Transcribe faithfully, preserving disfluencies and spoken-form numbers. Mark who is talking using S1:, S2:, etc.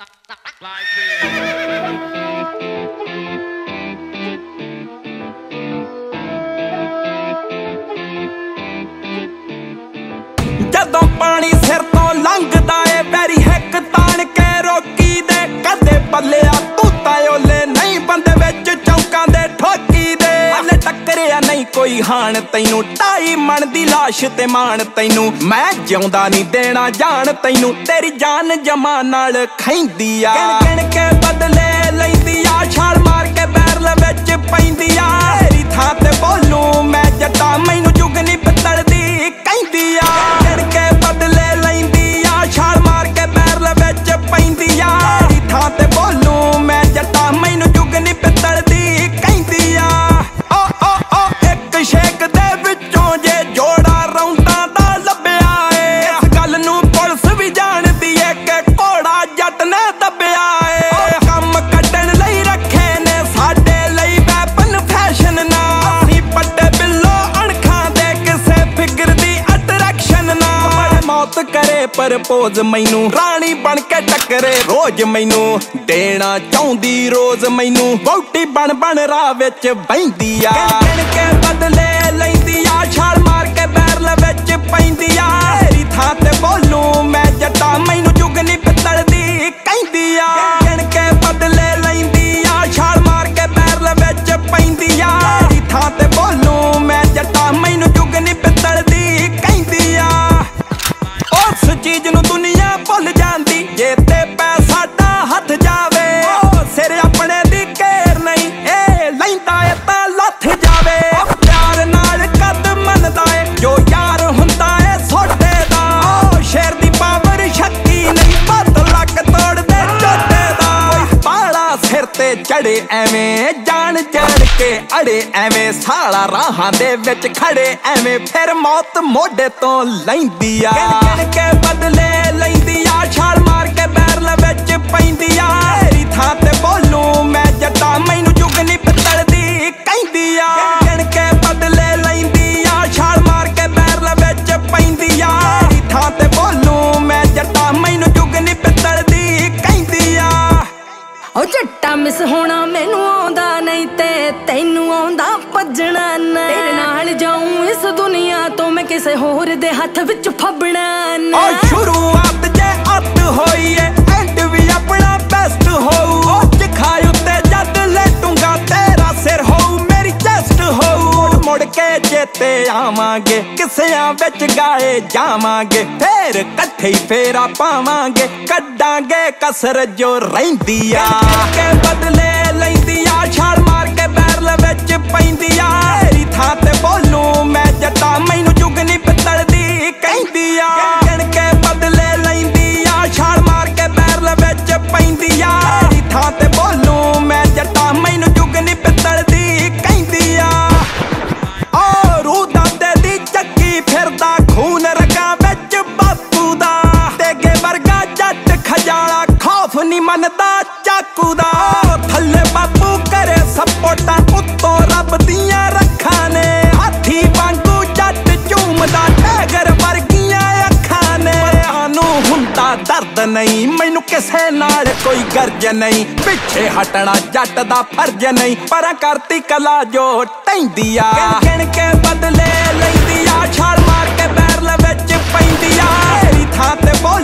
S1: Like this.
S2: ਜਦੋਂ ਪਾਣੀ ਸਿਰ ਤੋਂ ਲੰਘਦਾ ਏ ਵੈਰੀ ਹਿੱਕ ਤਾਣ ਕੇ ਰੋਕੀ ਦੇ ਕਦੇ ਪੱਲਿਆ ਤੂੰ ਤਾਂ ਓਲੇ ਨਹੀਂ ਬੰਦੇ ਵਿੱਚ ਚੌਂਕਾਂ ਦੇ ਠੋਕੀ ਦੇ ਹਲੇ ਟੱਕਰਿਆ ਨਹੀਂ ਕੋਈ ਹਾਣ ਤੈਨੂੰ ਢਾਈ ਮਣ ਦੀ ਲਾਸ਼ ਤੇ ਮਾਣ ਤੈਨੂੰ ਮੈਂ ਜਿਉਂਦਾ ਨਹੀਂ ਦੇਣਾ ਜਾਣ ਤੈਨੂੰ ਤੇਰੀ ਜਾਨ ਜਮਾ ਨਾਲ ਖੈਂਦੀ ਆ ਗਿਣ ਗਿਣ ਕੇ ਬਦਲੇ ਲੈਂਦੀ ਆ ਛਾਲ ਮਾਰ ਕੇ ਬੈਰਲ ਵਿੱਚ ਪੈਂਦੀ ਆ ਤੇਰੀ ਥਾਂ ਤੇ ਬੋਲੂ ਮੈਂ ਜੱਟਾ ਮੈਨੂੰ ਜੁਗਨੀ ਪਿੱਤਲ ਦੀ ਕਹਿੰਦੀ ਆ ਗਿਣ ਕੇ ਬਦਲੇ ਲੈਂਦੀ ਆ ਛਾਲ ਮਾਰ ਕੇ ਬੈਰਲ ਵਿੱਚ ਪੈਂਦੀ ਆ ਤੇਰੀ ਥਾਂ ਤੇ ਬੋਲੂ ਮੈਂ ਜੱਟਾ ਮੈਨੂੰ ਜੁਗਨੀ ਪਿੱਤਲ ਦੀ ਕਹਿੰਦੀ ਆ ਓ ਓ ਓ ਇੱਕ ਸ਼ੇਕ ਦੇ ਵਿੱਚੋਂ ਜੇ ਜੋੜਾ ਰੌਂਦਾਂ ਦਾ ਲੱਭਿਆ ਏ ਇਸ ਗੱਲ ਨੂੰ ਪੁਲਿਸ ਵੀ ਜਾਣਦੀ ਏ ਕਿ ਘੋੜਾ ਜੱਟ ਨੇ ਦੱਬਿਆ ਏ ਕੰਮ ਕੱਢਣ ਲਈ ਰੱਖੇ ਨੇ ਸਾਡੇ ਲਈ ਵੈਪਨ ਫੈਸ਼ਨ ਨਾ ਅਸੀਂ ਪੱਟੇ ਬਿੱਲੋ ਅਣਖਾਂ ਦੇ ਕਿਸੇ ਫਿਗਰ ਦੀ ਅਟਰੈਕਸ਼ਨ ਨਾ ਮੌਤ ਕਰੇ ਪਰਪੋਜ਼ ਮੈਨੂੰ ਰਾਣੀ ਬਣ ਕੇ ਟੱਕਰੇ ਰੋਜ਼ ਮੈਨੂੰ ਦੇਣਾ ਚਾਹੁੰਦੀ ਰੋਜ਼ ਮੈਨੂੰ ਵਹੁਟੀ ਬਣ ਬਣ ਰਾਹ ਵਿੱਚ ਬਹਿੰਦੀ ਆ ਗਿਣ ਕੇ ਬਦਲੇ ਲੈਂਦੀ ਆ ਛਾਲ ਮਾਰ ਕੇ ਬੈਰਲ ਵਿੱਚ ਪੈਂਦੀ ਆ ਤੇਰੀ ਥਾਂ ਤੇ ਬੋਲੂ ਮੈਂ ਜੱਟਾ ਮੈਨੂੰ ਜੁਗਨੀ ਪਿੱਤਲ ਦੀ ਕਹਿੰਦੀ ਆ ਗਿਣ ਕੇ ਬਦਲੇ ਲੈਂਦੀ ਆ ਛਾਲ ਮਾਰ ਕੇ ਬੈਰਲ ਵਿੱਚ ਪੈਂਦੀ ਆ ਤੇਰੀ ਥਾਂ ਤੇ ਬੋਲੂ ਮੈਂ ਜੱਟਾ ਮੈਨੂੰ ਜੁਗਨੀ ਪਿੱਤਲ ਦੀ ਕਹਿੰਦੀ ਆ ਉਸ ਚੀਜ਼ ਨੂੰ ਦੁਨੀਆ ਭੁੱਲ ਜਾਂਦੀ ਜੇ ਤੇ ਪੈਸਾ ਦਾ ਹੱਥ ਜਾਵੇ ਉਹ ਸਿਰ ਆਪਣੇ ਦੀ ਘੇਰ ਨਹੀਂ ਇਹ ਲੈਂਦਾ ਏ ਤਾਂ ਲੱਥ ਜਾਵੇ ਉਹ ਪਿਆਰ ਨਾਲ ਕਦ ਮੰਨਦਾ ਏ ਜੋ ਯਾਰ ਹੁੰਦਾ ਏ ਸੋਟੇ ਦਾ ਉਹ ਸ਼ੇਰ ਦੀ ਪਾਵਰ ਸ਼ੱਕੀ ਨਹੀਂ ਪੱਤ ਲੱਕ ਤੋੜਦੇ ਝੋਟੇ ਦਾ ਕੋਈ ਪਾਲਾ ਸਿਰ ਤੇ ਚੜੇ ਐਵੇਂ ਜਾਨ ਜੜ ਕੇ ਅੜੇ ਐਵੇਂ ਸਾਲਾ ਰਾਹਾਂ ਦੇ ਵਿੱਚ ਖੜੇ ਐਵੇਂ ਫਿਰ ਮੌਤ ਮੋਢੇ ਤੋਂ ਲੈਂਦੀ ਆ ਗਿਣ ਗਿਣ ਕੇ ਬਦਲੇ ਲੈਂਦੀ ਆ ਛਾਲ ਮਾਰ ਕੇ ਬੈਰਲ ਵਿੱਚ ਪੈਂਦੀ ਆ ਤੇਰੀ ਥਾਂ ਤੇ ਬੋਲੂ ਮੈਂ ਜੱਟਾ ਮੈਨੂੰ ਜੁਗਨੀ ਪਿੱਤਲ ਦੀ ਕਹਿੰਦੀ ਆ ਗਿਣ ਗਿਣ ਕੇ ਬਦਲੇ ਲੈਂਦੀ ਆ ਛਾਲ ਮਾਰ ਕੇ ਬੈਰਲ ਵਿੱਚ ਪੈਂਦੀ ਆ ਤੇਰੀ ਥਾਂ ਤੇ ਬੋਲੂ ਮੈਂ ਜੱਟਾ ਮੈਨੂੰ ਜੁਗਨੀ ਪਿੱਤਲ ਦੀ ਕਹਿੰਦੀ ਆ
S3: ਓ ਜੱਟਾ ਮਿਸ ਹੋਣਾ ਮੈਨੂੰ ਆਉਂਦਾ ਨਹੀਂ ਤੇ ਤੈਨੂੰ ਆਉਂਦਾ ਭੱਜਣਾ ਨਾ ਤੇਰੇ ਨਾਲ ਜਾਊਂ ਇਸ ਦੁਨੀਆ ਤੋਂ ਮੈਂ ਕਿਸੇ ਹੋਰ ਦੇ ਹੱਥ ਵਿੱਚ ਫੱਬਣਾ ਨਾ
S2: ਓ ਸ਼ੁਰੂਆਤ ਜੇ ਅੱਤ ਹੋਈ ਏ ਐਂਡ ਵੀ ਆਪਣਾ ਬੈਸਟ ਹੋਊ ਓ ਚਖਾਈ ਉੱਤੇ ਜਦ ਲੈਟੂੰਗਾ ਤੇਰਾ ਸਿਰ ਹੋਊ ਮੇਰੀ ਚੈਸਟ ਹੋਊ ਮੁੜ ਮੁੜ ਕੇ ਚੇਤੇ ਆਵਾਂਗੇ ਕਿਸਿਆਂ ਵਿੱਚ ਗਾਏ ਜਾਵਾਂਗੇ ਫੇਰ ਇਕੱਠੇ ਹੀ ਫੇਰਾ ਪਾਵਾਂਗੇ ਕੱਢਾਂਗੇ ਕਸਰ ਜੋ ਰਹਿੰਦੀ ਆ ਕੇ ਬਦਲੇ ਲੈਂਦੀ ਆ ਛਾਲ ਮਾਰ ਕੇ ਬੈਰਲ ਵਿੱਚ ਪੈਂਦੀ ਆ ਤੇਰੀ ਥਾਂ ਤੇ ਬੋਲੂ ਮੈਂ ਜੱਟਾ ਮੈਨੂੰ ਜੁਗਨੀ ਪਿੱਤਲ ਦੀ ਕਹਿੰਦੀ ਆ ਗਿਣ ਕੇ ਬਦਲੇ ਲੈਂਦੀ ਆ ਛਾਲ ਮਾਰ ਕੇ ਬੈਰਲ ਵਿੱਚ ਪੈਂਦੀ ਆ ਤੇਰੀ ਥਾਂ ਤੇ ਬੋਲੂ ਮੈਂ ਜੱਟਾ ਮੈਨੂੰ ਜੁਗਨੀ ਪਿੱਤਲ ਦੀ ਕਹਿੰਦੀ ਆ ਓ ਰੂਹ ਦਾਦੇ ਦੀ ਚੱਕੀ ਫਿਰਦਾ ਖੂਨ ਰਗਾਂ ਵਿੱਚ ਬਾਪੂ ਦਾ ਤੇਗੇ ਵਰਗਾ ਜੱਟ ਖਜਾਲਾ ਖੌਫ ਨਹੀਂ ਮੰਨਦਾ ਚਾਕੂ ਦਾ ਥੱਲੇ ਬਾਪੂ ਕਰੇ ਸਪੋਟਾਂ ਉੱਤੋਂ ਰੱਬ ਦੀਆਂ ਰੱਖਾਂ ਨੇ ਹਾਥੀ ਵਾਂਗੂ ਜੱਟ ਝੂਮਦਾ ਟਾਈਗਰ ਵਰਗੀਆਂ ਅੱਖਾਂ ਨੇ ਸਾਨੂੰ ਹੁੰਦਾ ਦਰਦ ਨਹੀਂ ਮੈਨੂੰ ਕਿਸੇ ਨਾਲ ਕੋਈ ਗਰਜ ਨਹੀਂ ਪਿੱਛੇ ਹਟਣਾ ਜੱਟ ਦਾ ਫਰਜ਼ ਨਹੀਂ ਪਰਾਂ ਕਰਤੀ ਕਲਾ ਜੋ ਟੈਂਦੀ ਆ ਗਿਣ ਗਿਣ ਕੇ ਬਦਲੇ ਲੈਂਦੀ ਆ ਛਾਲ ਮਾਰ ਕੇ ਬੈਰਲ ਵਿੱਚ ਪੈਂਦੀ ਆ ਤੇਰੀ ਥਾਂ ਤੇ ਬੋਲ